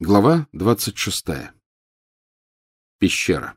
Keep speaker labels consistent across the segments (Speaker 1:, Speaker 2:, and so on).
Speaker 1: Глава 26. Пещера.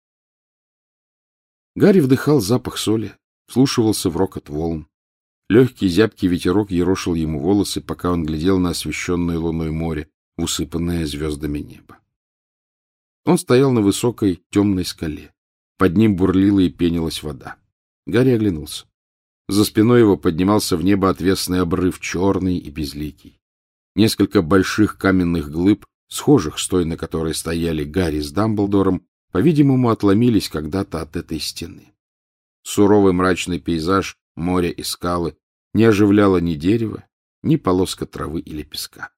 Speaker 1: Гарри вдыхал запах соли, вслушивался в рокот волн. Легкий зябкий ветерок ерошил ему волосы, пока он глядел на освещенное луной море, усыпанное звездами небо. Он стоял на высокой темной скале. Под ним бурлила и пенилась вода. Гарри оглянулся. За спиной его поднимался в небо отвесный обрыв, черный и безликий. Несколько больших каменных глыб, схожих с той, на которой стояли Гарри с Дамблдором, по-видимому, отломились когда-то от этой стены. Суровый мрачный пейзаж, море и скалы не оживляло ни дерева, ни полоска травы или песка.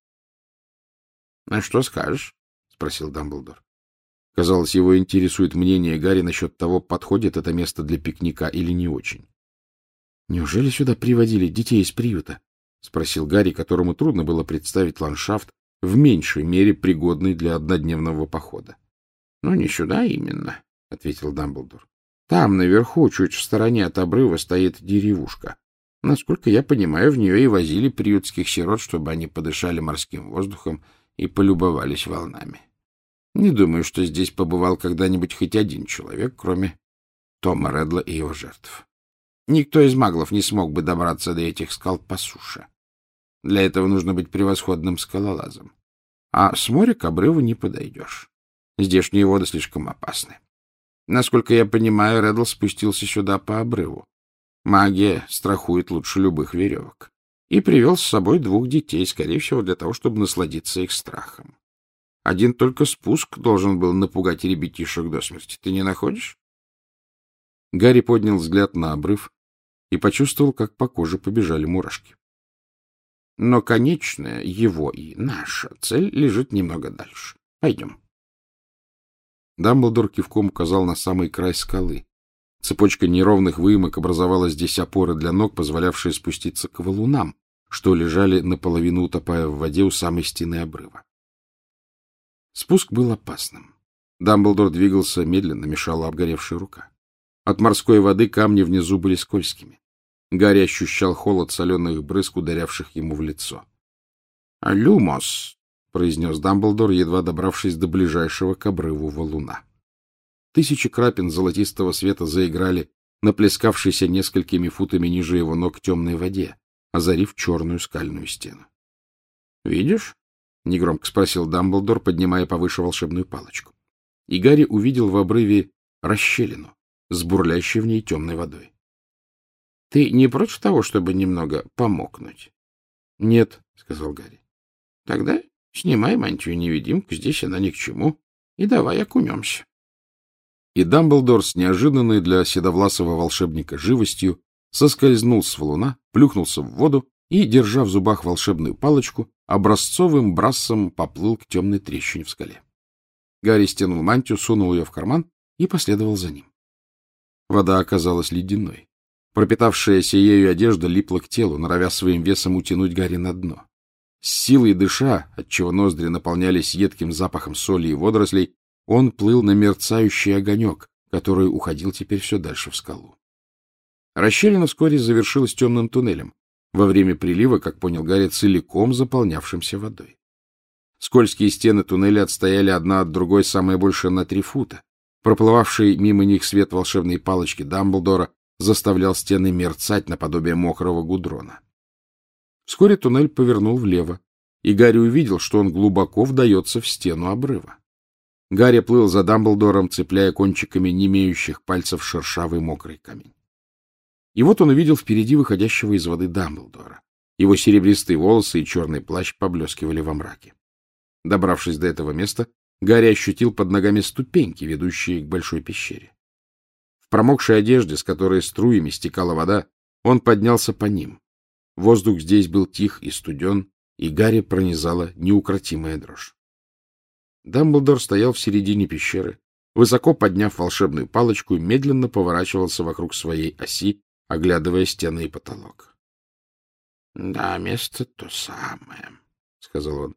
Speaker 1: — А что скажешь? — спросил Дамблдор. Казалось, его интересует мнение Гарри насчет того, подходит это место для пикника или не очень. — Неужели сюда приводили детей из приюта? — спросил Гарри, которому трудно было представить ландшафт, в меньшей мере пригодный для однодневного похода. — Ну, не сюда именно, — ответил Дамблдор. — Там, наверху, чуть в стороне от обрыва, стоит деревушка. Насколько я понимаю, в нее и возили приютских сирот, чтобы они подышали морским воздухом и полюбовались волнами. Не думаю, что здесь побывал когда-нибудь хоть один человек, кроме Тома Реддла и его жертв. Никто из маглов не смог бы добраться до этих скал по суше. Для этого нужно быть превосходным скалолазом. А с моря к обрыву не подойдешь. Здешние воды слишком опасны. Насколько я понимаю, Реддл спустился сюда по обрыву. Магия страхует лучше любых веревок. И привел с собой 2 детей, скорее всего, для того, чтобы насладиться их страхом. Один только спуск должен был напугать ребятишек до смерти. Ты не находишь? Гарри поднял взгляд на обрыв и почувствовал, как по коже побежали мурашки. Но конечная его и наша цель лежит немного дальше. Пойдем. Дамблдор кивком указал на самый край скалы. Цепочка неровных выемок образовала здесь опоры для ног, позволявшие спуститься к валунам, что лежали наполовину утопая в воде у самой стены обрыва. Спуск был опасным. Дамблдор двигался медленно, мешала обгоревшая рука. От морской воды камни внизу были скользкими. Гарри ощущал холод соленых брызг, ударявших ему в лицо. — Люмос! — произнес Дамблдор, едва добравшись до ближайшего к обрыву валуна. Тысячи крапин золотистого света заиграли на плескавшейся несколькими футами ниже его ног темной воде, озарив черную скальную стену. — Видишь? — негромко спросил Дамблдор, поднимая повыше волшебную палочку. И Гарри увидел в обрыве расщелину с бурлящей в ней темной водой. — Ты не против того, чтобы немного помокнуть? — Нет, — сказал Гарри. — Тогда снимай мантию-невидимку, здесь она ни к чему, и давай окунемся. И Дамблдор с неожиданной для седовласого волшебника живостью соскользнул с валуна, плюхнулся в воду и, держа в зубах волшебную палочку, образцовым брассом поплыл к темной трещине в скале. Гарри стянул мантию, сунул ее в карман и последовал за ним. Вода оказалась ледяной. Пропитавшаяся ею одежда липла к телу, норовя своим весом утянуть Гарри на дно. С силой дыша, отчего ноздри наполнялись едким запахом соли и водорослей, он плыл на мерцающий огонек, который уходил теперь все дальше в скалу. Расщелина вскоре завершилась темным туннелем, во время прилива, как понял Гарри, целиком заполнявшимся водой. Скользкие стены туннеля отстояли одна от другой самое больше на 3 фута. Проплывавший мимо них свет волшебной палочки Дамблдора заставлял стены мерцать наподобие мокрого гудрона. Вскоре туннель повернул влево, и Гарри увидел, что он глубоко вдается в стену обрыва. Гарри плыл за Дамблдором, цепляя кончиками немеющих пальцев шершавый мокрый камень. И вот он увидел впереди выходящего из воды Дамблдора. Его серебристые волосы и черный плащ поблескивали во мраке. Добравшись до этого места, Гарри ощутил под ногами ступеньки, ведущие к большой пещере. В промокшей одежде, с которой струями стекала вода, он поднялся по ним. Воздух здесь был тих и студен, и Гарри пронизала неукротимая дрожь. Дамблдор стоял в середине пещеры, высоко подняв волшебную палочку, и медленно поворачивался вокруг своей оси, оглядывая стены и потолок. — Да, место то самое, — сказал он.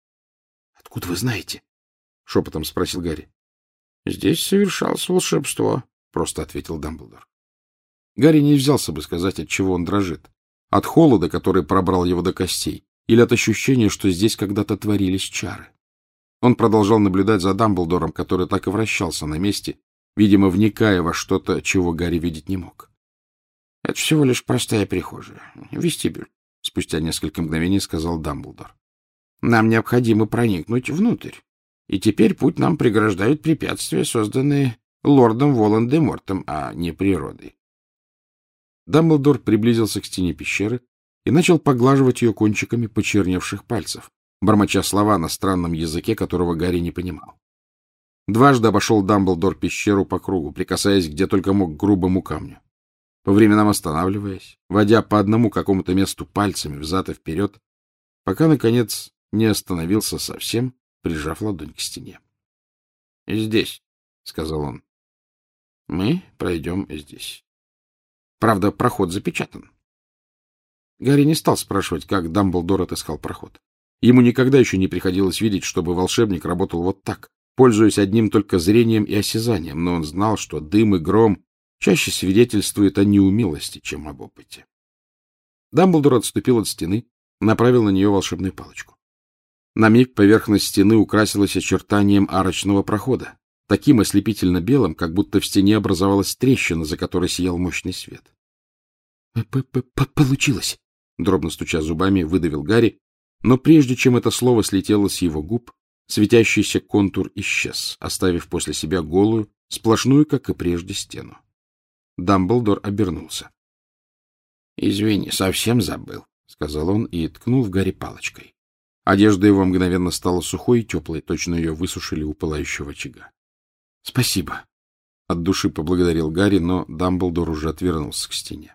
Speaker 1: — Откуда вы знаете? — шепотом спросил Гарри. — Здесь совершалось волшебство, — просто ответил Дамблдор. Гарри не взялся бы сказать, от чего он дрожит. От холода, который пробрал его до костей, или от ощущения, что здесь когда-то творились чары. Он продолжал наблюдать за Дамблдором, который так и вращался на месте, видимо, вникая во что-то, чего Гарри видеть не мог. — Это всего лишь простая прихожая. Вестибюль, — спустя несколько мгновений сказал Дамблдор. — Нам необходимо проникнуть внутрь. И теперь путь нам преграждают препятствия, созданные лордом Волан-де-Мортом, а не природой. Дамблдор приблизился к стене пещеры и начал поглаживать ее кончиками почерневших пальцев, бормоча слова на странном языке, которого Гарри не понимал. Дважды обошел Дамблдор пещеру по кругу, прикасаясь где только мог к грубому камню, по временам останавливаясь, водя по одному какому-то месту пальцами взад и вперед, пока, наконец, не остановился совсем, прижав ладонь к стене. — Здесь, — сказал он. — Мы пройдем здесь. Правда, проход запечатан. Гарри не стал спрашивать, как Дамблдор отыскал проход. Ему никогда еще не приходилось видеть, чтобы волшебник работал вот так, пользуясь одним только зрением и осязанием, но он знал, что дым и гром чаще свидетельствуют о неумелости, чем об опыте. Дамблдор отступил от стены, направил на нее волшебную палочку. На миг поверхность стены украсилась очертанием арочного прохода, таким ослепительно белым, как будто в стене образовалась трещина, за которой сиял мощный свет. — Получилось! — дробно стуча зубами, выдавил Гарри, но прежде чем это слово слетело с его губ, светящийся контур исчез, оставив после себя голую, сплошную, как и прежде, стену. Дамблдор обернулся. — Извини, совсем забыл, — сказал он и ткнул в Гарри палочкой. Одежда его мгновенно стала сухой и теплой, точно ее высушили у пылающего очага. — Спасибо! — от души поблагодарил Гарри, но Дамблдор уже отвернулся к стене.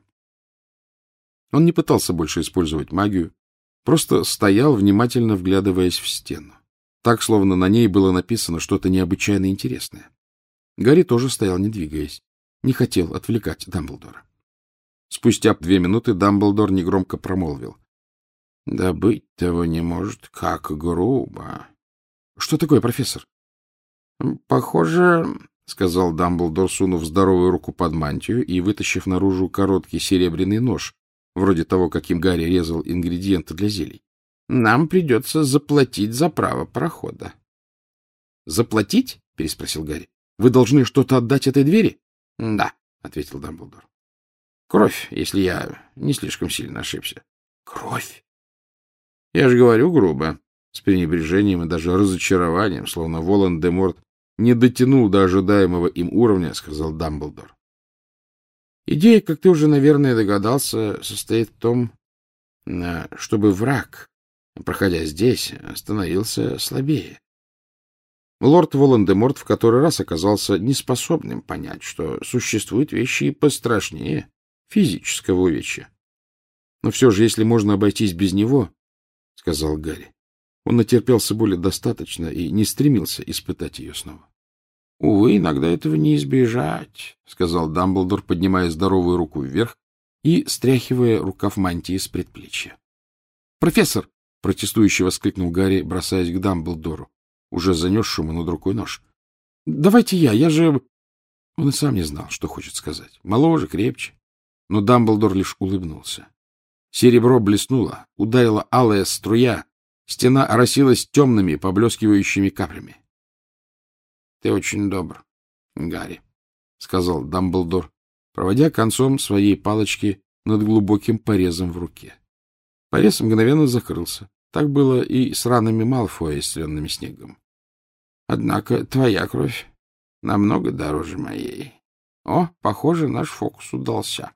Speaker 1: Он не пытался больше использовать магию, просто стоял, внимательно вглядываясь в стену, так, словно на ней было написано что-то необычайно интересное. Гарри тоже стоял, не двигаясь, не хотел отвлекать Дамблдора. Спустя 2 минуты Дамблдор негромко промолвил. — Да быть того не может, как грубо. — Что такое, профессор? — Похоже, — сказал Дамблдор, сунув здоровую руку под мантию и вытащив наружу короткий серебряный нож, вроде того, каким Гарри резал ингредиенты для зелий. — Нам придется заплатить за право прохода. — Заплатить? — переспросил Гарри. — Вы должны что-то отдать этой двери? — Да, — ответил Дамблдор. — Кровь, если я не слишком сильно ошибся. — Кровь? — Я же говорю грубо, с пренебрежением и даже разочарованием, словно Волан-де-Морт не дотянул до ожидаемого им уровня, — сказал Дамблдор. Идея, как ты уже, наверное, догадался, состоит в том, чтобы враг, проходя здесь, становился слабее. Лорд Волан-де-Морт в который раз оказался неспособным понять, что существуют вещи и пострашнее физического увечья. Но все же, если можно обойтись без него, — сказал Гарри, — он натерпелся боли достаточно и не стремился испытать ее снова. — Увы, иногда этого не избежать, — сказал Дамблдор, поднимая здоровую руку вверх и стряхивая рукав мантии с предплечья. — Профессор! — протестующе воскликнул Гарри, бросаясь к Дамблдору, уже занесшему над рукой нож. — Давайте я же... Он и сам не знал, что хочет сказать. Моложе, крепче. Но Дамблдор лишь улыбнулся. Серебро блеснуло, ударила алая струя, стена оросилась темными, поблескивающими каплями. — Ты очень добр, Гарри, — сказал Дамблдор, проводя концом своей палочки над глубоким порезом в руке. Порез мгновенно закрылся. Так было и с ранами Малфоя, исцеленными снегом. — Однако твоя кровь намного дороже моей. О, похоже, наш фокус удался.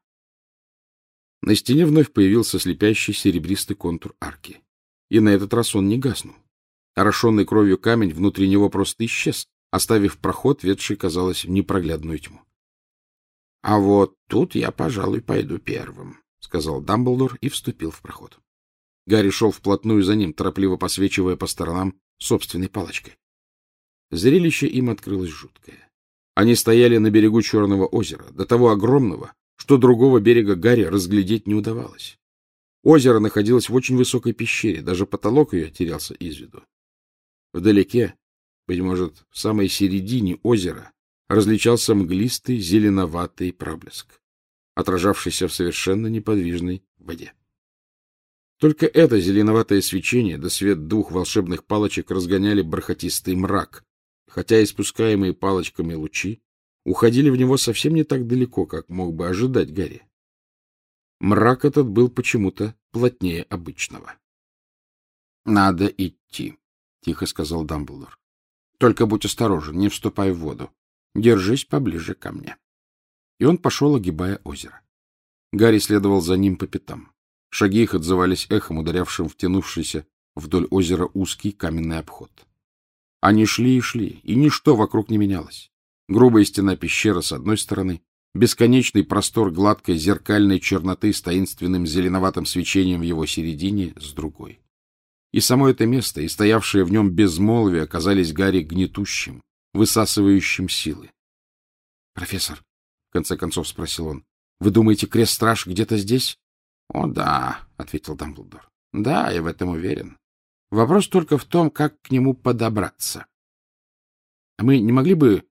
Speaker 1: На стене вновь появился слепящий серебристый контур арки. И на этот раз он не гаснул. Орошенный кровью камень внутри него просто исчез, оставив проход, ведший, казалось, в непроглядную тьму. — А вот тут я, пожалуй, пойду первым, — сказал Дамблдор и вступил в проход. Гарри шел вплотную за ним, торопливо посвечивая по сторонам собственной палочкой. Зрелище им открылось жуткое. Они стояли на берегу Черного озера, до того огромного, что другого берега Гарри разглядеть не удавалось. Озеро находилось в очень высокой пещере, даже потолок ее терялся из виду. Вдалеке, быть может, в самой середине озера, различался мглистый зеленоватый проблеск, отражавшийся в совершенно неподвижной воде. Только это зеленоватое свечение да свет двух волшебных палочек разгоняли бархатистый мрак, хотя испускаемые палочками лучи уходили в него совсем не так далеко, как мог бы ожидать Гарри. Мрак этот был почему-то плотнее обычного. — Надо идти, — тихо сказал Дамблдор. — Только будь осторожен, не вступай в воду. Держись поближе ко мне. И он пошел, огибая озеро. Гарри следовал за ним по пятам. Шаги их отзывались эхом, ударявшим в тянувшийся вдоль озера узкий каменный обход. Они шли и шли, и ничто вокруг не менялось. Грубая стена пещеры с одной стороны, бесконечный простор гладкой зеркальной черноты с таинственным зеленоватым свечением в его середине с другой. И само это место, и стоявшее в нем безмолвие оказались Гарри гнетущим, высасывающим силы. — Профессор, — в конце концов спросил он, — вы думаете, крест-страж где-то здесь? — О, да, — ответил Дамблдор. — Да, я в этом уверен. Вопрос только в том, как к нему подобраться. — А мы не могли бы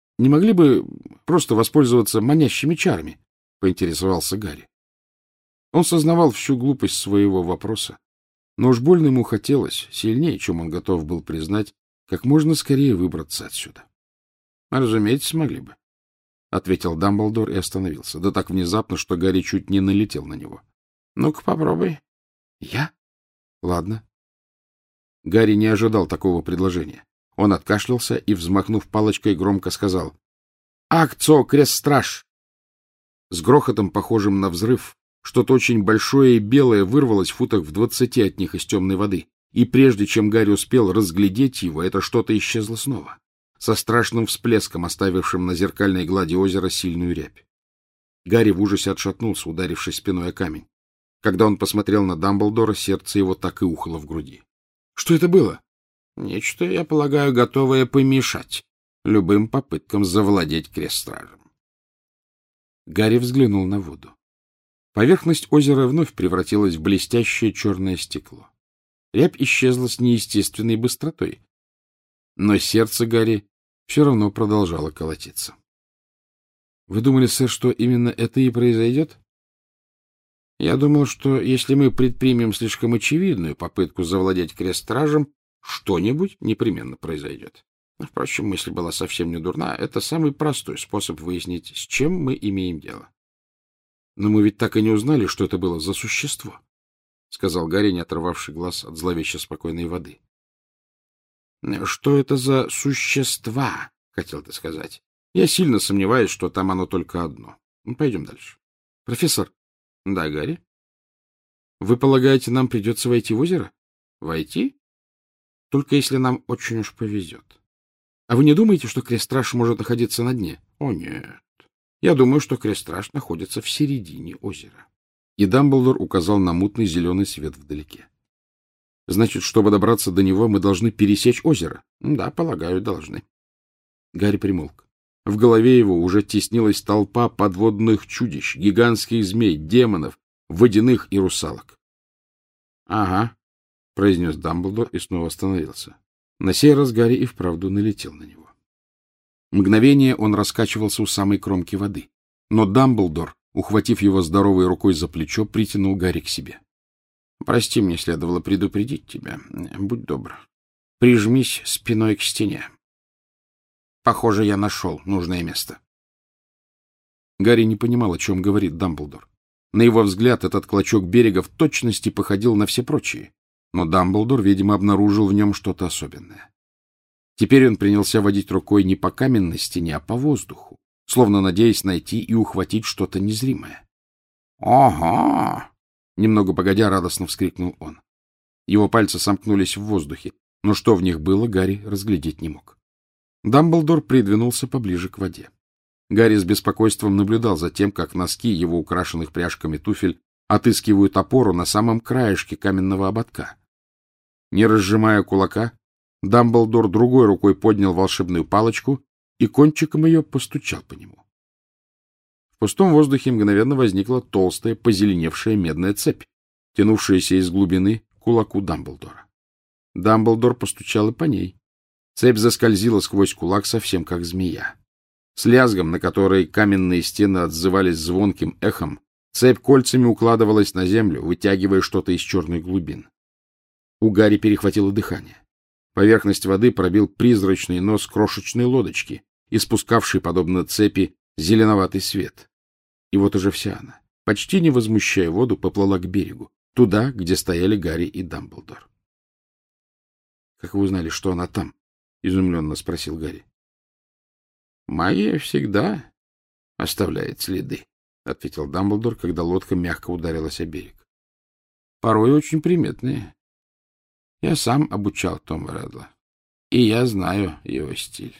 Speaker 1: просто воспользоваться манящими чарами? — поинтересовался Гарри. Он сознавал всю глупость своего вопроса, но уж больно ему хотелось, сильнее, чем он готов был признать, как можно скорее выбраться отсюда. — Разумеется, смогли бы, — ответил Дамблдор и остановился, да так внезапно, что Гарри чуть не налетел на него. — Ну-ка, попробуй. — Я? — Ладно. Гарри не ожидал такого предложения. Он откашлялся и, взмахнув палочкой, громко сказал: «Акцо, крест-страж!» С грохотом, похожим на взрыв, что-то очень большое и белое вырвалось в футах в 20 от них из темной воды, и прежде чем Гарри успел разглядеть его, это что-то исчезло снова, со страшным всплеском, оставившим на зеркальной глади озера сильную рябь. Гарри в ужасе отшатнулся, ударившись спиной о камень. Когда он посмотрел на Дамблдора, сердце его так и ухало в груди. — Что это было? — Нечто, я полагаю, готовое помешать любым попыткам завладеть крест-стражем. Гарри взглянул на воду. Поверхность озера вновь превратилась в блестящее черное стекло. Рябь исчезла с неестественной быстротой, но сердце Гарри все равно продолжало колотиться. — Вы думали, сэр, что именно это и произойдет? — Я думал, что если мы предпримем слишком очевидную попытку завладеть крест-стражем, что-нибудь непременно произойдет. Впрочем, мысль была совсем не дурна. Это самый простой способ выяснить, с чем мы имеем дело. — Но мы ведь так и не узнали, что это было за существо, — сказал Гарри, не оторвавший глаз от зловеще спокойной воды. — Что это за существа, хотел ты сказать? Я сильно сомневаюсь, что там оно только одно. Пойдем дальше. — Профессор. — Да, Гарри? — Вы полагаете, нам придется войти в озеро? — Войти? Только если нам очень уж повезет. А вы не думаете, что крест-страж может находиться на дне? О, нет. Я думаю, что крест-страж находится в середине озера. И Дамблдор указал на мутный зеленый свет вдалеке. Значит, чтобы добраться до него, мы должны пересечь озеро? Да, полагаю, должны. Гарри примолк. В голове его уже теснилась толпа подводных чудищ, гигантских змей, демонов, водяных и русалок. — Ага, — произнес Дамблдор и снова остановился. На сей раз Гарри и вправду налетел на него. Мгновение он раскачивался у самой кромки воды, но Дамблдор, ухватив его здоровой рукой за плечо, притянул Гарри к себе. — Прости, мне следовало предупредить тебя. Будь добр. Прижмись спиной к стене. Похоже, я нашел нужное место. Гарри не понимал, о чем говорит Дамблдор. На его взгляд, этот клочок берега в точности походил на все прочие, но Дамблдор, видимо, обнаружил в нем что-то особенное. Теперь он принялся водить рукой не по каменной стене, а по воздуху, словно надеясь найти и ухватить что-то незримое. «Ого!» — немного погодя радостно вскрикнул он. Его пальцы сомкнулись в воздухе, но что в них было, Гарри разглядеть не мог. Дамблдор придвинулся поближе к воде. Гарри с беспокойством наблюдал за тем, как носки его украшенных пряжками туфель отыскивают опору на самом краешке каменного ободка. Не разжимая кулака, Дамблдор другой рукой поднял волшебную палочку и кончиком ее постучал по нему. В пустом воздухе мгновенно возникла толстая, позеленевшая медная цепь, тянувшаяся из глубины к кулаку Дамблдора. Дамблдор постучал и по ней. Цепь заскользила сквозь кулак совсем как змея. С лязгом, на который каменные стены отзывались звонким эхом, Цепь кольцами укладывалась на землю, вытягивая что-то из черных глубин. У Гарри перехватило дыхание. Поверхность воды пробил призрачный нос крошечной лодочки, испускавшей, подобно цепи, зеленоватый свет. И вот уже вся она, почти не возмущая воду, поплыла к берегу, туда, где стояли Гарри и Дамблдор. — Как вы узнали, что она там? — изумленно спросил Гарри. — Магия всегда оставляет следы, — ответил Дамблдор, когда лодка мягко ударилась о берег. — Порой очень приметные. Я сам обучал Тома Реддла, и я знаю его стиль.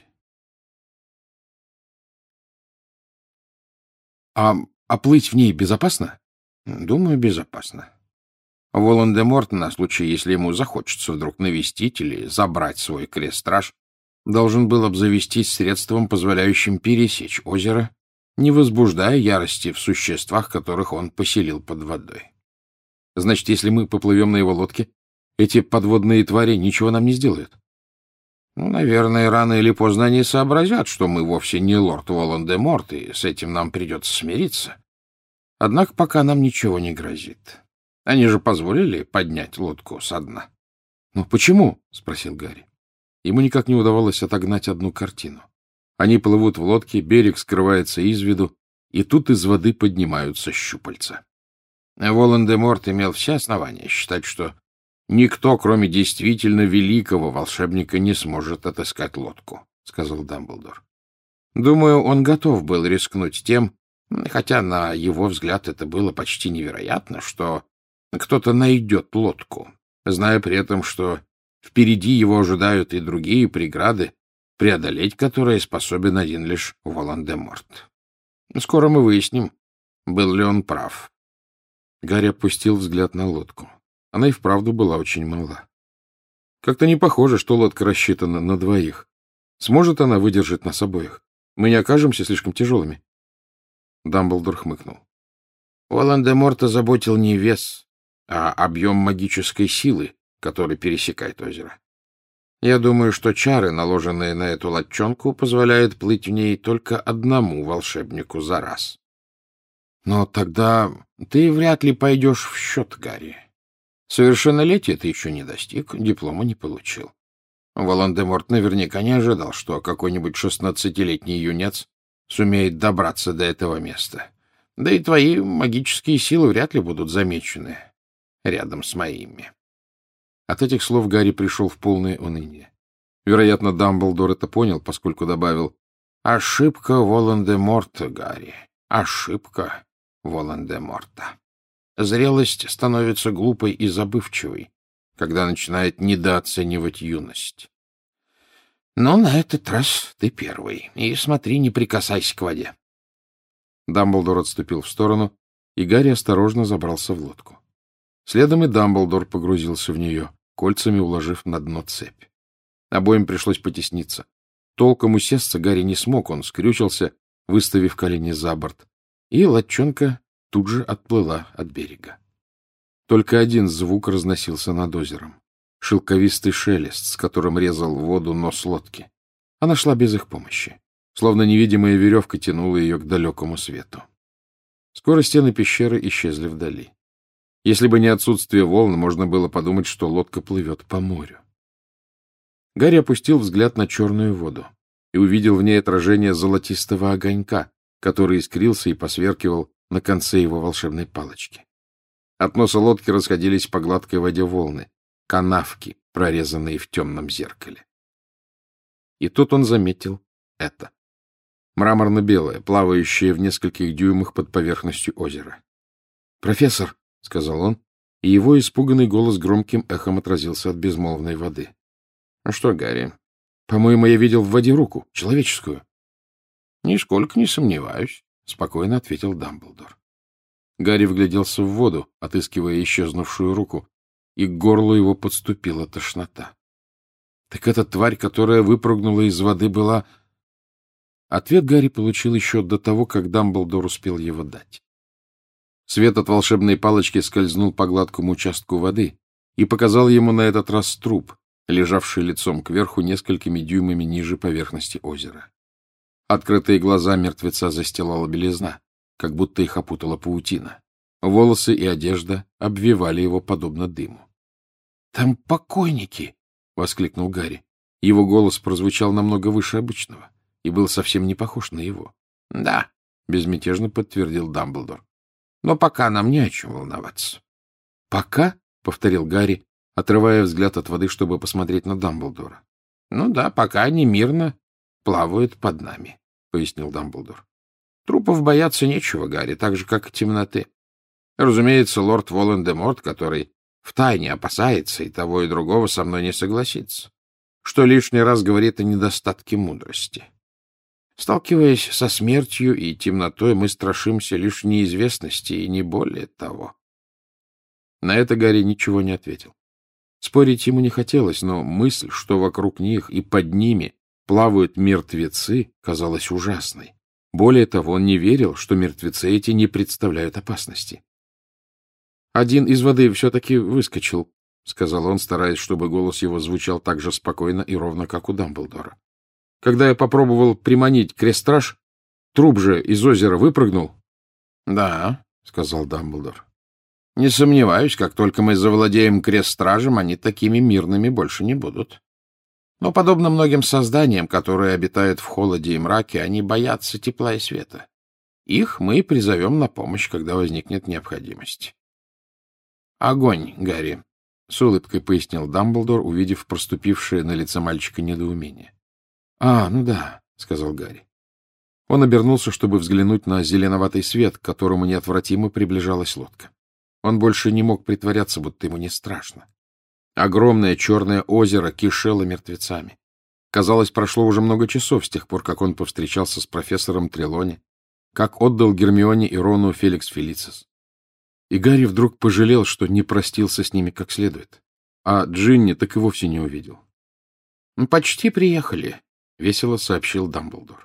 Speaker 1: — А плыть в ней безопасно? — Думаю, безопасно. Волан-де-Морт, на случай, если ему захочется вдруг навестить или забрать свой крест-страж, должен был обзавестись средством, позволяющим пересечь озеро, не возбуждая ярости в существах, которых он поселил под водой. Значит, если мы поплывем на его лодке, эти подводные твари ничего нам не сделают? Ну, наверное, рано или поздно они сообразят, что мы вовсе не лорд Волан-де-Морт, и с этим нам придется смириться. Однако пока нам ничего не грозит. Они же позволили поднять лодку со дна. — Ну, почему? — спросил Гарри. Ему никак не удавалось отогнать одну картину. Они плывут в лодке, берег скрывается из виду, и тут из воды поднимаются щупальца. Волан-де-Морт имел все основания считать, что никто, кроме действительно великого волшебника, не сможет отыскать лодку, — сказал Дамблдор. Думаю, он готов был рискнуть тем, хотя на его взгляд это было почти невероятно, что кто-то найдет лодку, зная при этом, что впереди его ожидают и другие преграды, преодолеть которые способен один лишь Волан-де-Морт. Скоро мы выясним, был ли он прав. Гарри опустил взгляд на лодку. Она и вправду была очень мала. Как-то не похоже, что лодка рассчитана на двоих. Сможет она выдержать нас обоих? Мы не окажемся слишком тяжелыми. Дамблдор хмыкнул. Волан-де-Морта заботил не вес, а объем магической силы, который пересекает озеро. Я думаю, что чары, наложенные на эту лодчонку, позволяют плыть в ней только одному волшебнику за раз. Но тогда ты вряд ли пойдешь в счет, Гарри. Совершеннолетия ты еще не достиг, диплома не получил. Волан-де-Морт наверняка не ожидал, что какой-нибудь 16-летний юнец сумеет добраться до этого места. Да и твои магические силы вряд ли будут замечены рядом с моими. От этих слов Гарри пришел в полное уныние. Вероятно, Дамблдор это понял, поскольку добавил: «Ошибка Волан-де-Морта, Гарри, ошибка Волан-де-Морта. Зрелость становится глупой и забывчивой, когда начинает недооценивать юность. Но на этот раз ты первый, и смотри, не прикасайся к воде». Дамблдор отступил в сторону, и Гарри осторожно забрался в лодку. Следом и Дамблдор погрузился в нее, кольцами уложив на дно цепь. Обоим пришлось потесниться. Толком усесться Гарри не смог, он скрючился, выставив колени за борт, и лодчонка тут же отплыла от берега. Только один звук разносился над озером — шелковистый шелест, с которым резал воду нос лодки. Она шла без их помощи, словно невидимая веревка тянула ее к далекому свету. Скоро стены пещеры исчезли вдали. Если бы не отсутствие волн, можно было подумать, что лодка плывет по морю. Гарри опустил взгляд на черную воду и увидел в ней отражение золотистого огонька, который искрился и посверкивал на конце его волшебной палочки. От носа лодки расходились по гладкой воде волны, канавки, прорезанные в темном зеркале. И тут он заметил это. Мраморно-белое, плавающее в нескольких дюймах под поверхностью озера. «Профессор!» — сказал он, и его испуганный голос громким эхом отразился от безмолвной воды. — Ну что, Гарри? — По-моему, я видел в воде руку, человеческую. — Нисколько не сомневаюсь, — спокойно ответил Дамблдор. Гарри вгляделся в воду, отыскивая исчезнувшую руку, и к горлу его подступила тошнота. Так эта тварь, которая выпрыгнула из воды, была... Ответ Гарри получил еще до того, как Дамблдор успел его дать. Свет от волшебной палочки скользнул по гладкому участку воды и показал ему на этот раз труп, лежавший лицом кверху несколькими дюймами ниже поверхности озера. Открытые глаза мертвеца застилала белизна, как будто их опутала паутина. Волосы и одежда обвивали его подобно дыму. — Там покойники! — воскликнул Гарри. Его голос прозвучал намного выше обычного и был совсем не похож на его. — Да, — безмятежно подтвердил Дамблдор. — Но пока нам не о чем волноваться. — Пока? — повторил Гарри, отрывая взгляд от воды, чтобы посмотреть на Дамблдора. — Ну да, пока они мирно плавают под нами, — пояснил Дамблдор. — Трупов бояться нечего, Гарри, так же, как и темноты. Разумеется, лорд Волан-де-Морт, который втайне опасается и того, и другого, со мной не согласится, что лишний раз говорит о недостатке мудрости. Сталкиваясь со смертью и темнотой, мы страшимся лишь неизвестности и не более того. На это Гарри ничего не ответил. Спорить ему не хотелось, но мысль, что вокруг них и под ними плавают мертвецы, казалась ужасной. Более того, он не верил, что мертвецы эти не представляют опасности. «Один из воды все-таки выскочил», — сказал он, стараясь, чтобы голос его звучал так же спокойно и ровно, как у Дамблдора. «Когда я попробовал приманить крестраж, труп же из озера выпрыгнул». — Да, — сказал Дамблдор. — Не сомневаюсь, как только мы завладеем крестражем, они такими мирными больше не будут. Но, подобно многим созданиям, которые обитают в холоде и мраке, они боятся тепла и света. Их мы призовем на помощь, когда возникнет необходимость. — Огонь, Гарри, — с улыбкой пояснил Дамблдор, увидев проступившее на лице мальчика недоумение. — Ну да, — сказал Гарри. Он обернулся, чтобы взглянуть на зеленоватый свет, к которому неотвратимо приближалась лодка. Он больше не мог притворяться, будто ему не страшно. Огромное черное озеро кишело мертвецами. Казалось, прошло уже много часов с тех пор, как он повстречался с профессором Трелони, как отдал Гермионе и Рону Феликс Фелицис. И Гарри вдруг пожалел, что не простился с ними как следует, а Джинни так и вовсе не увидел. — Почти приехали, — весело сообщил Дамблдор.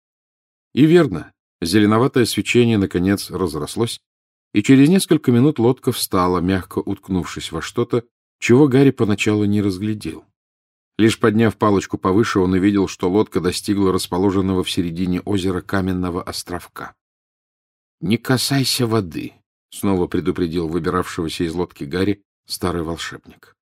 Speaker 1: И верно, зеленоватое свечение, наконец, разрослось, и через несколько минут лодка встала, мягко уткнувшись во что-то, чего Гарри поначалу не разглядел. Лишь подняв палочку повыше, он увидел, что лодка достигла расположенного в середине озера каменного островка. — Не касайся воды, — снова предупредил выбиравшегося из лодки Гарри старый волшебник.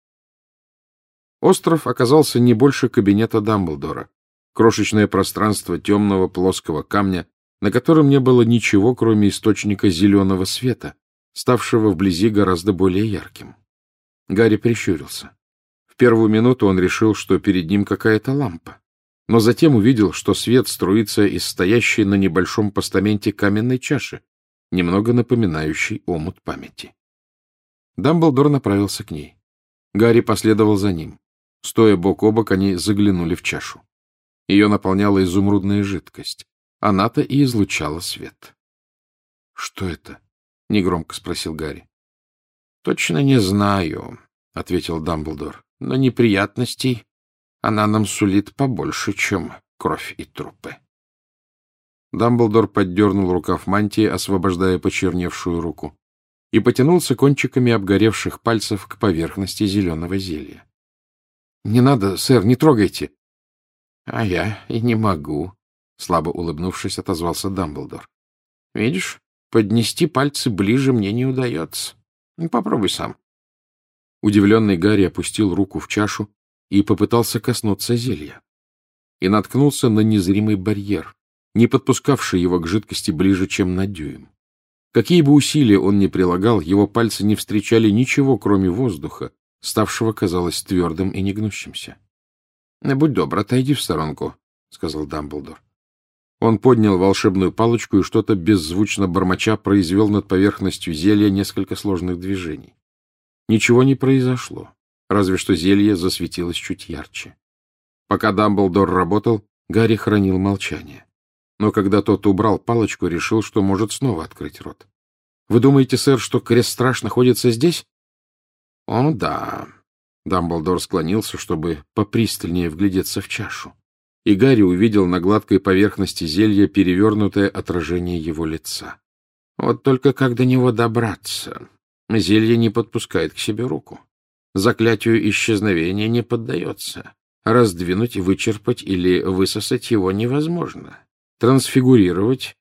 Speaker 1: Остров оказался не больше кабинета Дамблдора, крошечное пространство темного плоского камня, на котором не было ничего, кроме источника зеленого света, ставшего вблизи гораздо более ярким. Гарри прищурился. В первую минуту он решил, что перед ним какая-то лампа, но затем увидел, что свет струится из стоящей на небольшом постаменте каменной чаши, немного напоминающей омут памяти. Дамблдор направился к ней. Гарри последовал за ним. Стоя бок о бок, они заглянули в чашу. Ее наполняла изумрудная жидкость. Она-то и излучала свет. — Что это? — негромко спросил Гарри. — Точно не знаю, — ответил Дамблдор, — но неприятностей она нам сулит побольше, чем кровь и трупы. Дамблдор поддернул рукав мантии, освобождая почерневшую руку, и потянулся кончиками обгоревших пальцев к поверхности зеленого зелья. — Не надо, сэр, не трогайте. — А я и не могу, — слабо улыбнувшись, отозвался Дамблдор. — Видишь, поднести пальцы ближе мне не удается. Попробуй сам. Удивленный Гарри опустил руку в чашу и попытался коснуться зелья. И наткнулся на незримый барьер, не подпускавший его к жидкости ближе, чем на дюйм. Какие бы усилия он ни прилагал, его пальцы не встречали ничего, кроме воздуха, ставшего, казалось, твердым и негнущимся. — Будь добр, отойди в сторонку, — сказал Дамблдор. Он поднял волшебную палочку и что-то беззвучно бормоча произвел над поверхностью зелья несколько сложных движений. Ничего не произошло, разве что зелье засветилось чуть ярче. Пока Дамблдор работал, Гарри хранил молчание. Но когда тот убрал палочку, решил, что может снова открыть рот. — Вы думаете, сэр, что крестраж находится здесь? — О, да. Дамблдор склонился, чтобы попристальнее вглядеться в чашу. И Гарри увидел на гладкой поверхности зелья перевернутое отражение его лица. Вот только как до него добраться? Зелье не подпускает к себе руку. Заклятию исчезновения не поддается. Раздвинуть, вычерпать или высосать его невозможно. Трансфигурировать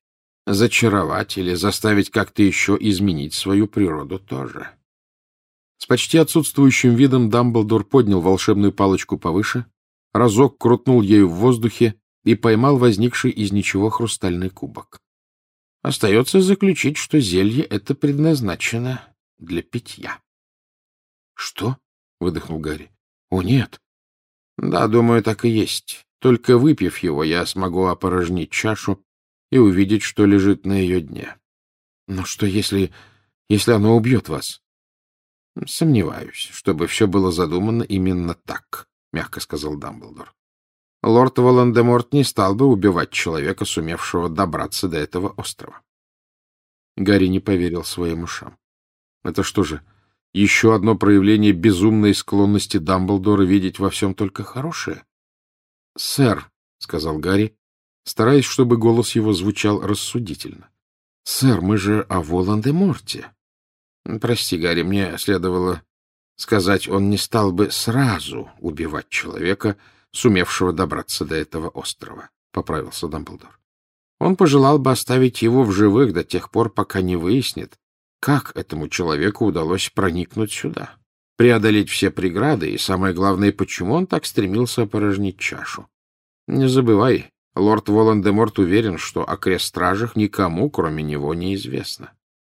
Speaker 1: зачаровать или заставить как-то еще изменить свою природу тоже. С почти отсутствующим видом Дамблдор поднял волшебную палочку повыше, разок крутнул ею в воздухе и поймал возникший из ничего хрустальный кубок. Остается заключить, что зелье это предназначено для питья. — Что? — выдохнул Гарри. — О, нет. — Да, думаю, так и есть. Только выпив его, я смогу опорожнить чашу и увидеть, что лежит на ее дне. — Но что, если оно убьет вас? — Сомневаюсь, чтобы все было задумано именно так, — мягко сказал Дамблдор. Лорд Волан-де-Морт не стал бы убивать человека, сумевшего добраться до этого острова. Гарри не поверил своим ушам. Это что же, еще одно проявление безумной склонности Дамблдора видеть во всем только хорошее? — Сэр, — сказал Гарри, стараясь, чтобы голос его звучал рассудительно. — Сэр, мы же о Волан-де-Морте. — Прости, Гарри, мне следовало сказать, он не стал бы сразу убивать человека, сумевшего добраться до этого острова, — поправился Дамблдор. Он пожелал бы оставить его в живых до тех пор, пока не выяснит, как этому человеку удалось проникнуть сюда, преодолеть все преграды и, самое главное, почему он так стремился опорожнить чашу. Не забывай, лорд Волан-де-Морт уверен, что о крест-стражах никому, кроме него, неизвестно.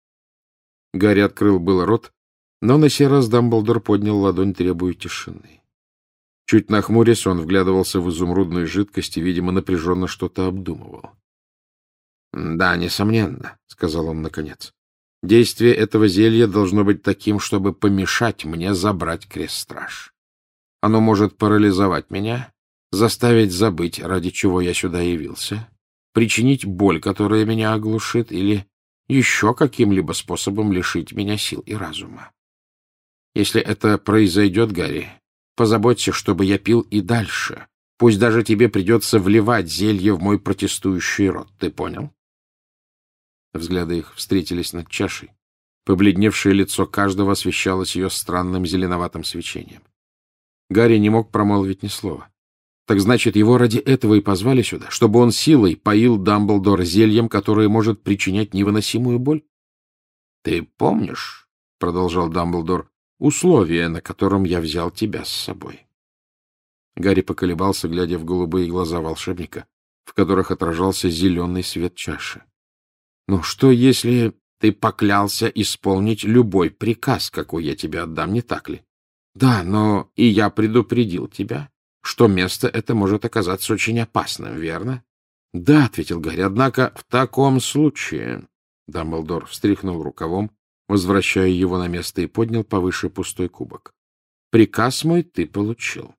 Speaker 1: Гарри открыл было рот, но на сей раз Дамблдор поднял ладонь, требуя тишины. Чуть нахмурясь, он вглядывался в изумрудную жидкость и, видимо, напряженно что-то обдумывал. — Да, несомненно, — сказал он наконец. — Действие этого зелья должно быть таким, чтобы помешать мне забрать крест-страж. Оно может парализовать меня, заставить забыть, ради чего я сюда явился, причинить боль, которая меня оглушит, или еще каким-либо способом лишить меня сил и разума. Если это произойдет, Гарри, позаботься, чтобы я пил и дальше. Пусть даже тебе придется вливать зелье в мой протестующий рот. Ты понял? Взгляды их встретились над чашей. Побледневшее лицо каждого освещалось ее странным зеленоватым свечением. Гарри не мог промолвить ни слова. Так значит, его ради этого и позвали сюда, чтобы он силой поил Дамблдора зельем, которое может причинять невыносимую боль? — Ты помнишь, — продолжал Дамблдор, — условие, на котором я взял тебя с собой? Гарри поколебался, глядя в голубые глаза волшебника, в которых отражался зеленый свет чаши. — Ну что, если ты поклялся исполнить любой приказ, какой я тебе отдам, не так ли? — Да, но и я предупредил тебя, что место это может оказаться очень опасным, верно? — Да, — ответил Гарри, — однако в таком случае... Дамблдор встряхнул рукавом, возвращая его на место, и поднял повыше пустой кубок. — Приказ мой ты получил.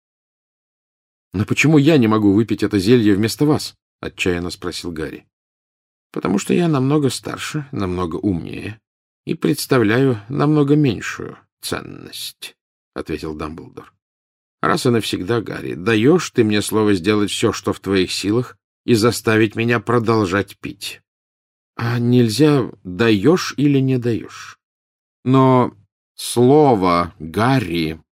Speaker 1: — Но почему я не могу выпить это зелье вместо вас? — отчаянно спросил Гарри. — Потому что я намного старше, намного умнее и представляю намного меньшую ценность, — ответил Дамблдор. — Раз и навсегда, Гарри, даешь ты мне слово сделать все, что в твоих силах, и заставить меня продолжать пить. А нельзя даешь или не даешь. Но слово, Гарри...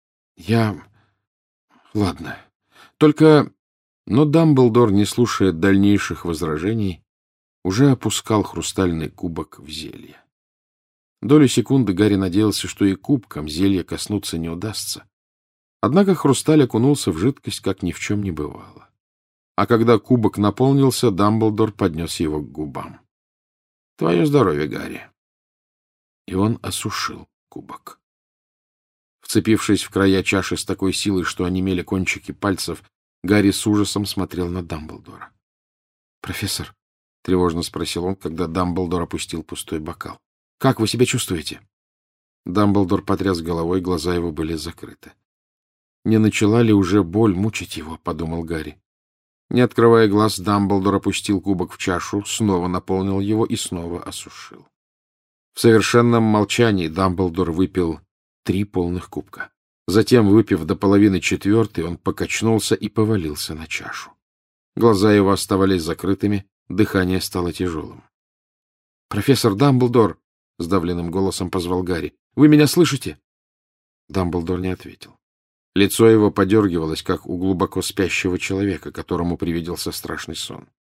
Speaker 1: Ладно. Только... Но Дамблдор, не слушая дальнейших возражений, уже опускал хрустальный кубок в зелье. Долю секунды Гарри надеялся, что и кубком зелья коснуться не удастся. Однако хрусталь окунулся в жидкость, как ни в чем не бывало. А когда кубок наполнился, Дамблдор поднес его к губам. — Твое здоровье, Гарри. И он осушил кубок. Вцепившись в края чаши с такой силой, что онемели кончики пальцев, Гарри с ужасом смотрел на Дамблдора. — Профессор, — тревожно спросил он, когда Дамблдор опустил пустой бокал, — как вы себя чувствуете? Дамблдор потряс головой, глаза его были закрыты. Не начала ли уже боль мучить его, — подумал Гарри. Не открывая глаз, Дамблдор опустил кубок в чашу, снова наполнил его и снова осушил. В совершенном молчании Дамблдор выпил 3 полных кубка. Затем, выпив до половины 4, он покачнулся и повалился на чашу. Глаза его оставались закрытыми, дыхание стало тяжелым. — Профессор Дамблдор! — сдавленным голосом позвал Гарри. — Вы меня слышите? Дамблдор не ответил. Лицо его подергивалось, как у глубоко спящего человека, которому привиделся страшный сон.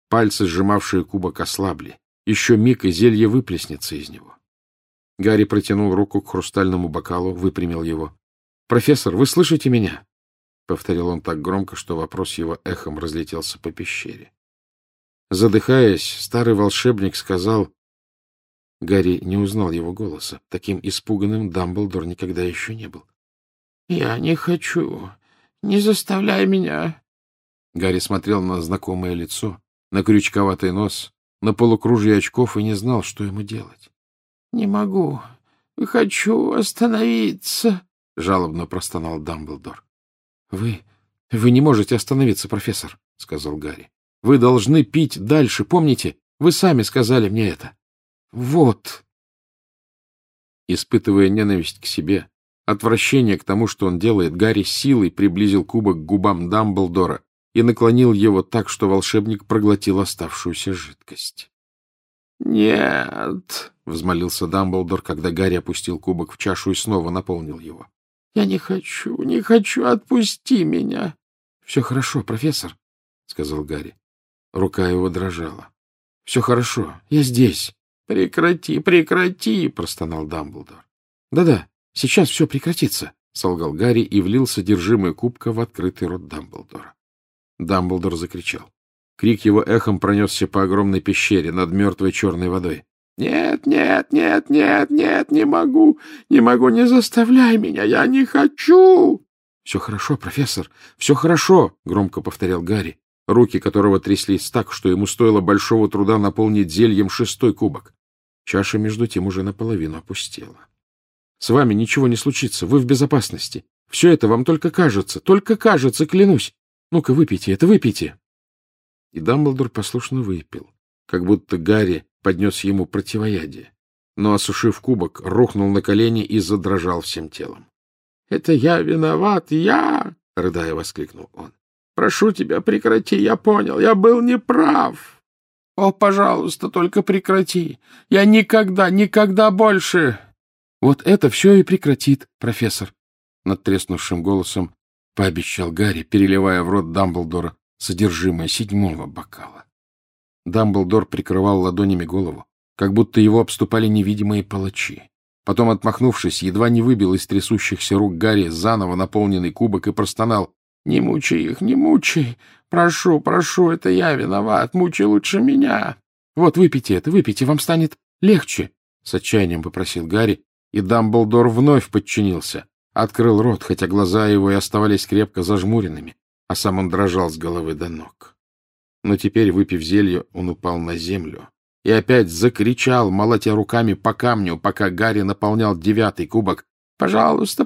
Speaker 1: Пальцы, сжимавшие кубок, ослабли. Еще миг, и зелье выплеснется из него. Гарри протянул руку к хрустальному бокалу, выпрямил его. — Профессор, вы слышите меня? — повторил он так громко, что вопрос его эхом разлетелся по пещере. Задыхаясь, старый волшебник сказал... Гарри не узнал его голоса. Таким испуганным Дамблдор никогда еще не был. — Я не хочу. Не заставляй меня. Гарри смотрел на знакомое лицо, на крючковатый нос, на полукружье очков и не знал, что ему делать. — Не могу. Хочу остановиться, — жалобно простонал Дамблдор. — Вы не можете остановиться, профессор, — сказал Гарри. — Вы должны пить дальше, помните? Вы сами сказали мне это. Вот. Испытывая ненависть к себе, отвращение к тому, что он делает, Гарри силой приблизил кубок к губам Дамблдора и наклонил его так, что волшебник проглотил оставшуюся жидкость. — Нет, — взмолился Дамблдор, когда Гарри опустил кубок в чашу и снова наполнил его. — Я не хочу, отпусти меня. — Все хорошо, профессор, — сказал Гарри. Рука его дрожала. — Все хорошо, я здесь. — Прекрати, — простонал Дамблдор. Да, сейчас все прекратится, — солгал Гарри и влил содержимое кубка в открытый рот Дамблдора. Дамблдор закричал. Крик его эхом пронесся по огромной пещере над мертвой черной водой. — Нет, не могу, не заставляй меня, я не хочу! — Все хорошо, профессор, все хорошо, — громко повторял Гарри, руки которого тряслись так, что ему стоило большого труда наполнить зельем 6-й кубок. Чаша, между тем, уже наполовину опустела. — С вами ничего не случится, вы в безопасности. Все это вам только кажется, клянусь. Ну-ка, выпейте это, выпейте. И Дамблдор послушно выпил, как будто Гарри поднес ему противоядие, но, осушив кубок, рухнул на колени и задрожал всем телом. — Это я виноват, я! — рыдая воскликнул он. — Прошу тебя, прекрати, я понял, я был неправ. О, пожалуйста, только прекрати. Я никогда больше... Вот это все и прекратит, профессор, — над треснувшим голосом пообещал Гарри, переливая в рот Дамблдора содержимое 7-го бокала. Дамблдор прикрывал ладонями голову, как будто его обступали невидимые палачи. Потом, отмахнувшись, едва не выбил из трясущихся рук Гарри заново наполненный кубок и простонал: — Не мучай их, не мучай! Прошу, это я виноват, мучай лучше меня! — Вот, выпейте это, выпейте, вам станет легче! — с отчаянием попросил Гарри, и Дамблдор вновь подчинился, открыл рот, хотя глаза его и оставались крепко зажмуренными, а сам он дрожал с головы до ног. Но теперь, выпив зелье, он упал на землю и опять закричал, молотя руками по камню, пока Гарри наполнял 9-й кубок. — Пожалуйста,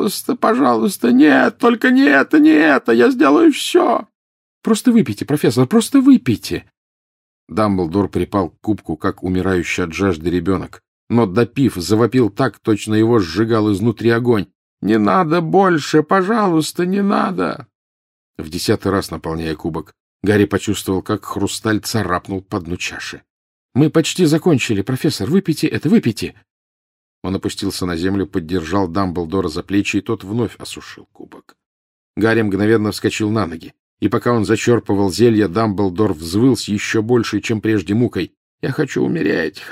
Speaker 1: нет, только не это, я сделаю все. — Просто выпейте, профессор, просто выпейте. Дамблдор припал к кубку, как умирающий от жажды ребенок, но, допив, завопил так, точно его сжигал изнутри огонь. — Не надо больше, пожалуйста, не надо! В 10-й раз, наполняя кубок, Гарри почувствовал, как хрусталь царапнул по дну чаши. — Мы почти закончили, профессор, выпейте это, выпейте! Он опустился на землю, поддержал Дамблдора за плечи, и тот вновь осушил кубок. Гарри мгновенно вскочил на ноги, и пока он зачерпывал зелье, Дамблдор взвыл с еще большей, чем прежде, мукой. — Я хочу умереть!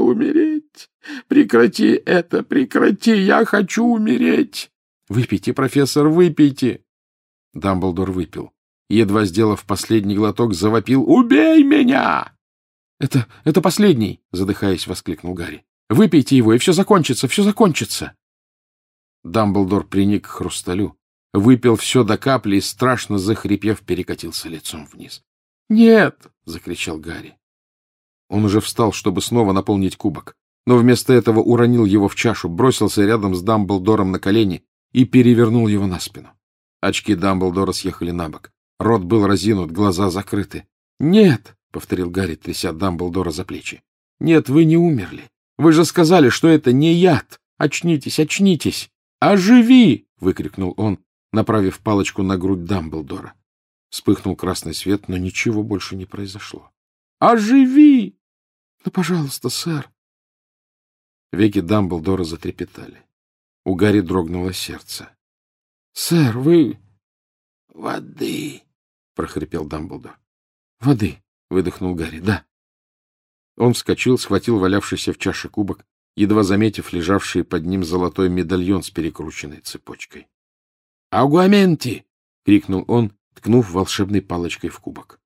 Speaker 1: Прекрати это, прекрати! Я хочу умереть! — Выпейте, профессор, выпейте! Дамблдор выпил. Едва сделав последний глоток, завопил: «Убей меня!» Это последний!» — задыхаясь, воскликнул Гарри. «Выпейте его, и все закончится, все закончится!» Дамблдор приник к хрусталю, выпил все до капли и, страшно захрипев, перекатился лицом вниз. «Нет!» — закричал Гарри. Он уже встал, чтобы снова наполнить кубок, но вместо этого уронил его в чашу, бросился рядом с Дамблдором на колени и перевернул его на спину. Очки Дамблдора съехали на бок. Рот был разинут, глаза закрыты. «Нет!» — повторил Гарри, тряся Дамблдора за плечи. «Нет, вы не умерли. Вы же сказали, что это не яд. Очнитесь, очнитесь! Оживи!» — выкрикнул он, направив палочку на грудь Дамблдора. Вспыхнул красный свет, но ничего больше не произошло. «Оживи!» «Ну, пожалуйста, сэр!» Веки Дамблдора затрепетали. У Гарри дрогнуло сердце. — Сэр, вы... — Воды, — прохрипел Дамблдор. — Воды, — выдохнул Гарри. — Да. Он вскочил, схватил валявшийся в чаше кубок, едва заметив лежавший под ним золотой медальон с перекрученной цепочкой. «Агуаменти!» — крикнул он, ткнув волшебной палочкой в кубок.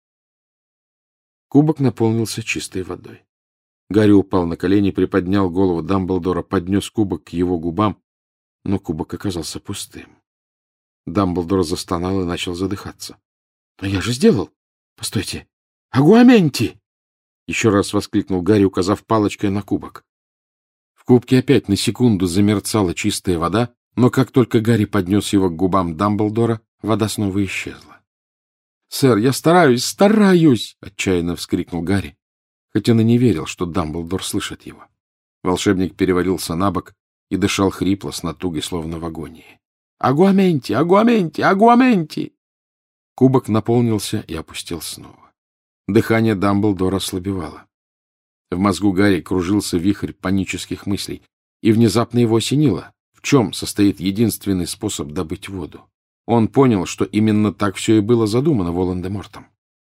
Speaker 1: Кубок наполнился чистой водой. Гарри упал на колени, приподнял голову Дамблдора, поднес кубок к его губам, но кубок оказался пустым. Дамблдор застонал и начал задыхаться. — Но я же сделал! Постойте! Агуаменти! — еще раз воскликнул Гарри, указав палочкой на кубок. В кубке опять на секунду замерцала чистая вода, но как только Гарри поднес его к губам Дамблдора, вода снова исчезла. — Сэр, я стараюсь, стараюсь! — отчаянно вскрикнул Гарри, хоть он и не верил, что Дамблдор слышит его. Волшебник перевалился на бок и дышал хрипло, с натугой, словно в агонии. — Агуаменти! Агуаменти! Агуаменти! Кубок наполнился и опустел снова. Дыхание Дамблдора ослабевало. В мозгу Гарри кружился вихрь панических мыслей, и внезапно его осенило, в чем состоит единственный способ добыть воду. Он понял, что именно так все и было задумано Волан-де-Мортом.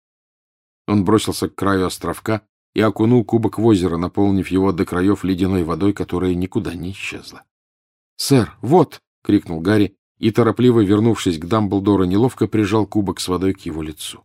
Speaker 1: Он бросился к краю островка и окунул кубок в озеро, наполнив его до краев ледяной водой, которая никуда не исчезла. — Сэр, вот! — крикнул Гарри, и, торопливо вернувшись к Дамблдору, неловко прижал кубок с водой к его лицу.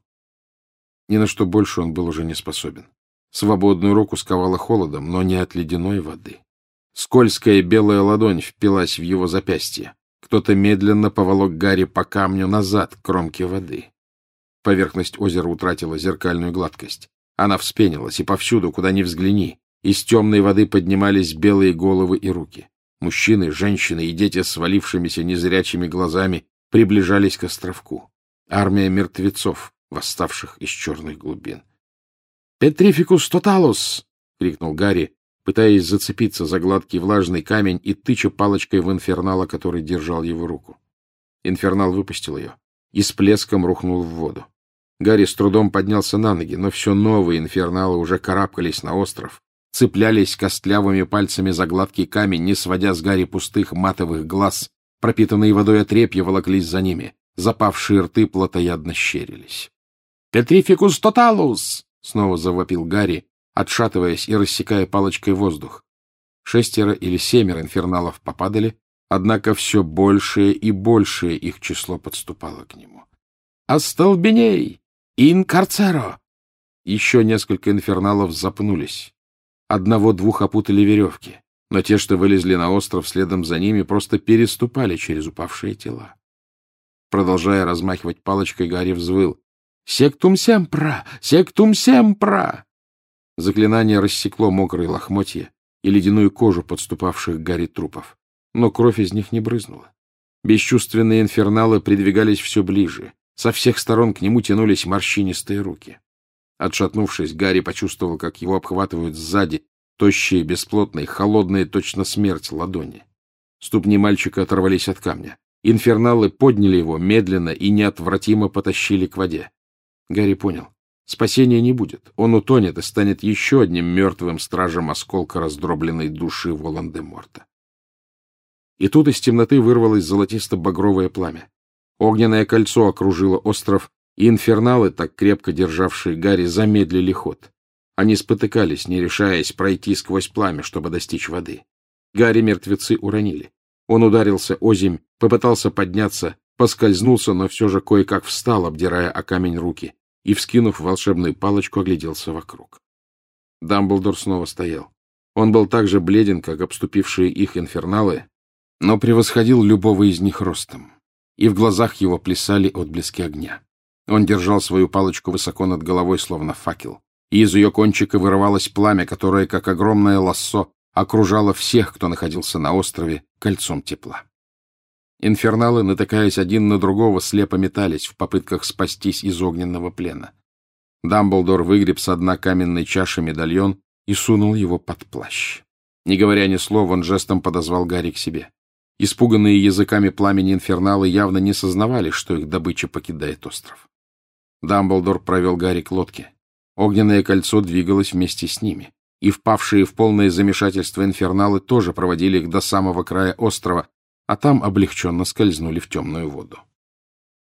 Speaker 1: Ни на что больше он был уже не способен. Свободную руку сковало холодом, но не от ледяной воды. Скользкая белая ладонь впилась в его запястье. Кто-то медленно поволок Гарри по камню назад к кромке воды. Поверхность озера утратила зеркальную гладкость. Она вспенилась, и повсюду, куда ни взгляни, из темной воды поднимались белые головы и руки. Мужчины, женщины и дети с свалившимися незрячими глазами приближались к островку. Армия мертвецов, восставших из черных глубин. «Петрификус тоталус!» — крикнул Гарри, пытаясь зацепиться за гладкий влажный камень и тыча палочкой в инфернала, который держал его руку. Инфернал выпустил ее и с плеском рухнул в воду. Гарри с трудом поднялся на ноги, но все новые инферналы уже карабкались на остров, цеплялись костлявыми пальцами за гладкий камень, не сводя с Гарри пустых матовых глаз, пропитанные водой отрепья волоклись за ними, запавшие рты плотоядно щерились. «Петрификус тоталус!» — снова завопил Гарри, отшатываясь и рассекая палочкой воздух. 6 или 7 инферналов попадали, однако все большее и большее их число подступало к нему. «Остолбеней! Ин карцеро!» Еще несколько инферналов запнулись. 1-2 опутали веревки, но те, что вылезли на остров следом за ними, просто переступали через упавшие тела. Продолжая размахивать палочкой, Гарри взвыл. «Сектум семпра! Сектум семпра!» Заклинание рассекло мокрые лохмотья и ледяную кожу подступавших к Гарри трупов, но кровь из них не брызнула. Бесчувственные инферналы придвигались все ближе. Со всех сторон к нему тянулись морщинистые руки. Отшатнувшись, Гарри почувствовал, как его обхватывают сзади тощие, бесплотные, холодные, точно смерть ладони. Ступни мальчика оторвались от камня. Инферналы подняли его медленно и неотвратимо потащили к воде. Гарри понял. Спасения не будет. Он утонет и станет еще одним мертвым стражем осколка раздробленной души Волан-де-Морта. И тут из темноты вырвалось золотисто-багровое пламя. Огненное кольцо окружило остров, и инферналы, так крепко державшие Гарри, замедлили ход. Они спотыкались, не решаясь пройти сквозь пламя, чтобы достичь воды. Гарри мертвецы уронили. Он ударился озимь, попытался подняться, поскользнулся, но все же кое-как встал, обдирая о камень руки, и, вскинув волшебную палочку, огляделся вокруг. Дамблдор снова стоял. Он был так же бледен, как обступившие их инферналы, но превосходил любого из них ростом, и в глазах его плясали отблески огня. Он держал свою палочку высоко над головой, словно факел, и из ее кончика вырывалось пламя, которое, как огромное лассо, окружало всех, кто находился на острове, кольцом тепла. Инферналы, натыкаясь один на другого, слепо метались в попытках спастись из огненного плена. Дамблдор выгреб со дна каменной чаши медальон и сунул его под плащ. Не говоря ни слова, он жестом подозвал Гарри к себе. Испуганные языками пламени инферналы явно не сознавали, что их добыча покидает остров. Дамблдор провел Гарри к лодке. Огненное кольцо двигалось вместе с ними, и впавшие в полное замешательство инферналы тоже проводили их до самого края острова, а там облегченно скользнули в темную воду.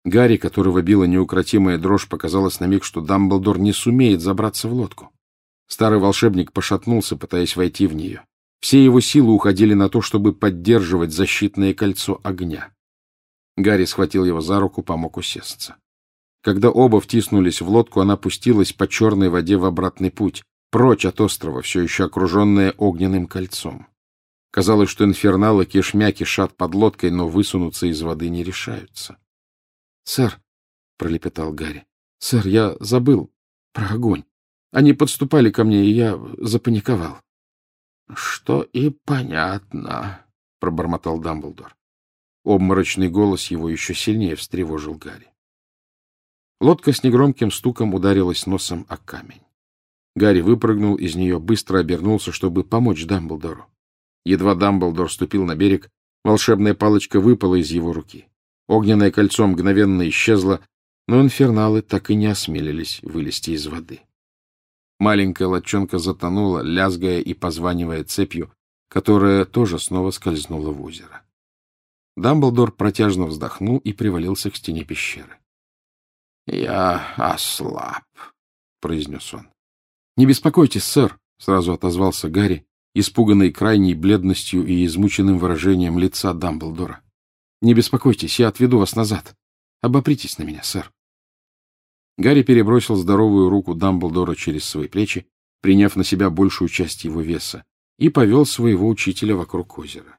Speaker 1: Гарри, которого била неукротимая дрожь, показалось на миг, что Дамблдор не сумеет забраться в лодку. Старый волшебник пошатнулся, пытаясь войти в нее. Все его силы уходили на то, чтобы поддерживать защитное кольцо огня. Гарри схватил его за руку, помог усесться. Когда оба втиснулись в лодку, она пустилась по черной воде в обратный путь, прочь от острова, все еще окруженная огненным кольцом. Казалось, что инферналы кишмя кишат под лодкой, но высунуться из воды не решаются. — Сэр, — пролепетал Гарри, — сэр, я забыл про огонь. Они подступали ко мне, и я запаниковал. — Что и понятно, — пробормотал Дамблдор. Обморочный голос его еще сильнее встревожил Гарри. Лодка с негромким стуком ударилась носом о камень. Гарри выпрыгнул из нее, быстро обернулся, чтобы помочь Дамблдору. Едва Дамблдор ступил на берег, волшебная палочка выпала из его руки. Огненное кольцо мгновенно исчезло, но инферналы так и не осмелились вылезти из воды. Маленькая лодчонка затонула, лязгая и позванивая цепью, которая тоже снова скользнула в озеро. Дамблдор протяжно вздохнул и привалился к стене пещеры. — Я ослаб, — произнес он. — Не беспокойтесь, сэр, — сразу отозвался Гарри, испуганный крайней бледностью и измученным выражением лица Дамблдора. — Не беспокойтесь, я отведу вас назад. Обопритесь на меня, сэр. Гарри перебросил здоровую руку Дамблдора через свои плечи, приняв на себя большую часть его веса, и повел своего учителя вокруг озера.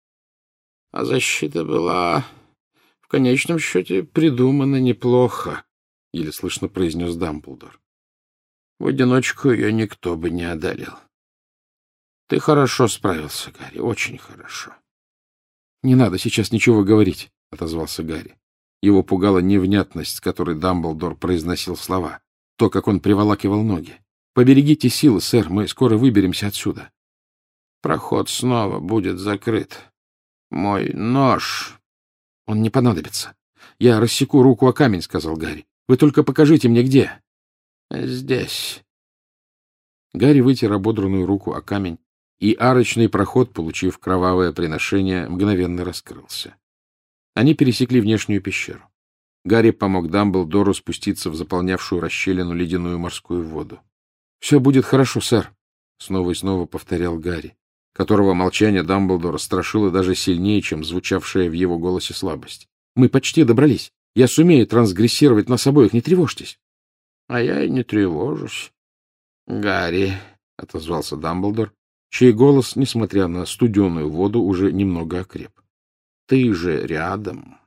Speaker 1: — А защита была, в конечном счете, придумана неплохо, — еле слышно произнес Дамблдор. — В одиночку ее никто бы не одолел. Ты хорошо справился, Гарри, очень хорошо. — Не надо сейчас ничего говорить, — отозвался Гарри. Его пугала невнятность, с которой Дамблдор произносил слова, то, как он приволакивал ноги. — Поберегите силы, сэр, мы скоро выберемся отсюда. — Проход снова будет закрыт. Мой нож... — Он не понадобится. Я рассеку руку о камень, — сказал Гарри. — Вы только покажите мне, где. — Здесь. Гарри вытер ободранную руку о камень, и арочный проход, получив кровавое приношение, мгновенно раскрылся. Они пересекли внешнюю пещеру. Гарри помог Дамблдору спуститься в заполнявшую расщелину ледяную морскую воду. — Все будет хорошо, сэр, — снова и снова повторял Гарри, которого молчание Дамблдора страшило даже сильнее, чем звучавшая в его голосе слабость. — Мы почти добрались. Я сумею трансгрессировать нас обоих, не тревожьтесь. — А я и не тревожусь. — Гарри, — отозвался Дамблдор, чей голос, несмотря на студеную воду, уже немного окреп. — Ты же рядом.